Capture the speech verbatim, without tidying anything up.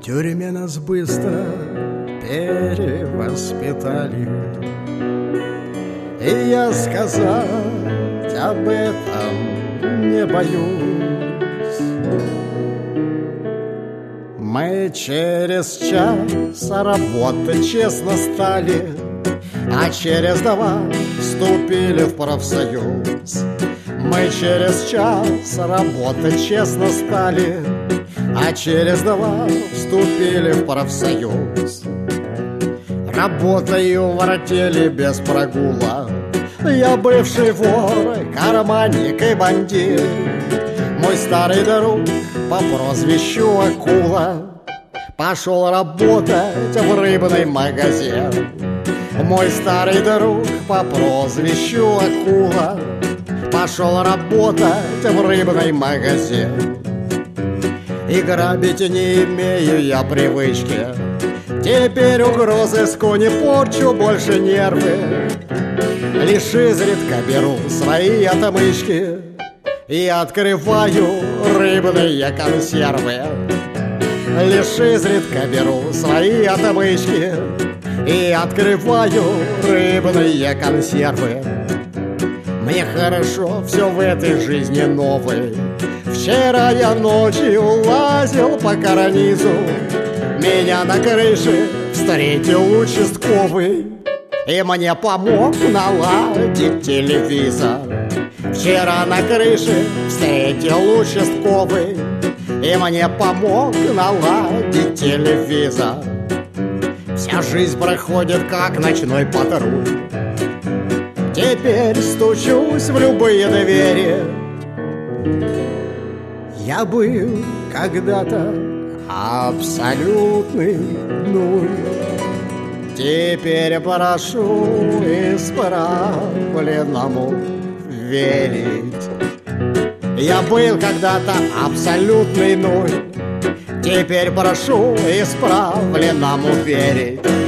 тюрьме нас быстро перевоспитали, и я сказать об этом не боюсь. Мы через час работать честно стали, а через два вступили в профсоюз. Мы через час работать честно стали, а через два вступили в профсоюз. Работаю в артели без прогула, я бывший вор, карманник и бандит. Мой старый друг по прозвищу Акула пошел работать в рыбный магазин. Мой старый друг по прозвищу Акула пошел работать в рыбный магазин. И грабить не имею я привычки, теперь угрозыску не порчу больше нервы. Лишь изредка беру свои отмычки и открываю рыбные консервы. Лишь изредка беру свои отмычки и открываю рыбные консервы. Мне хорошо все в этой жизни новой. Вчера я ночью лазил по карнизу, меня на крыше встретил участковый и мне помог наладить телевизор. Вчера на крыше встретил участковый и мне помог наладить телевизор. Вся жизнь проходит как ночной патруль, теперь стучусь в любые двери. Я был когда-то абсолютный нуль, теперь прошу исправленному верить. Я был когда-то абсолютный нуль, теперь прошу исправленному верить.